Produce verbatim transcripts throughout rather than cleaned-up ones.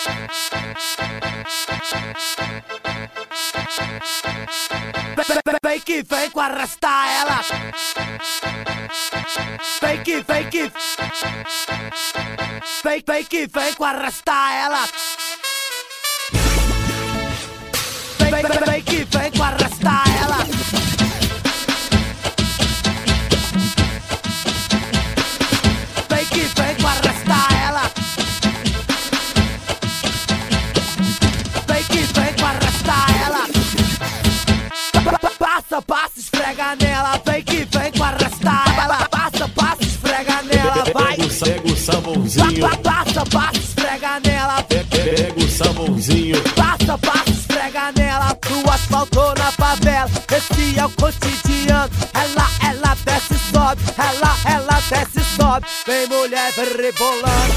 Vem que vem com arrastar ela. Vem que vem que Vem, vem que vem com arrastar ela. Vem, vem, vem que vem com arrastar ela. Vem que vem com arrastar ela. Vem que vem com arrastar ela. Passa, passa, esfrega nela. Vem que vem com arrastar ela. Passa, passa, esfrega nela. Vai. Pega o sabãozinho. Passa, passa, esfrega nela. Pega o sabãozinho. Passa, passa, esfrega nela. No asfalto ou na favela, esse é o cotidiano. Ela, ela desce e sobe. Ela, ela desce e sobe. Vem mulher, vem rebolando.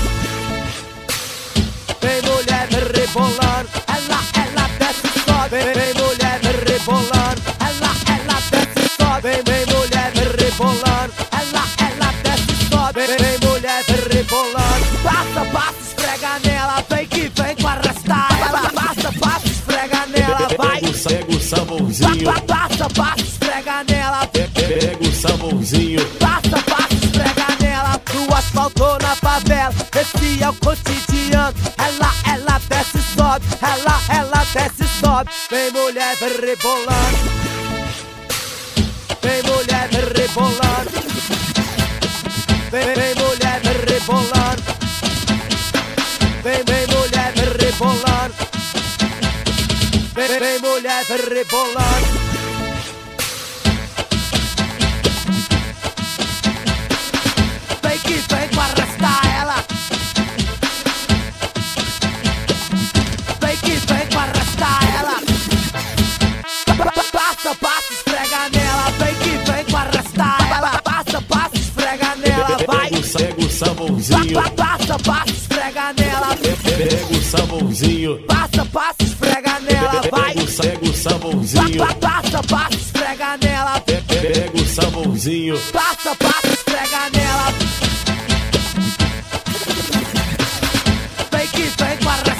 Vem mulher, vem rebolando. Ela, ela desce e sobe. Vem, vem mulher, vem rebolando. Ela, ela desce e sobe. Vem, vem mulher, vem rebolando. Ela, ela desce e sobe. Vem, vem mulher, vem rebolando. Passa, passa, esfrega nela. Vem que vem com arrastar ela. Passa, passa, esfrega nela. Vai. Pega o sabãozinho. Passa, passa, esfrega nela. Pega o sabãozinho. Passa, passa, esfrega nela. No asfalto ou na favela, esse é o cotidiano. Ela, ela desce e sobe. Ela, ela desce e sobe. Vem mulher, vem rebolando. Vem mulher, vem rebolando. Vem, vem mulher, vem rebolando. Vem, vem mulher, vem rebolando. Vem, vem mulher, vem rebolando. Vem que vem com arrastar ela. Vem que vem com arrastar ela. Passa, passa, esfrega nela. Vem que vem com arrastar ela. Passa, passa, esfrega nela. Vai. Pega o sabãozinho. Passa, passa, esfrega nela. Pega o sabãozinho. Passa, passa, esfrega nela. Vai. Pega o sabãozinho. Passa, passa, esfrega nela. Pega o sabãozinho. Passa, passa, esfrega nela. Vem que vem com arrastar.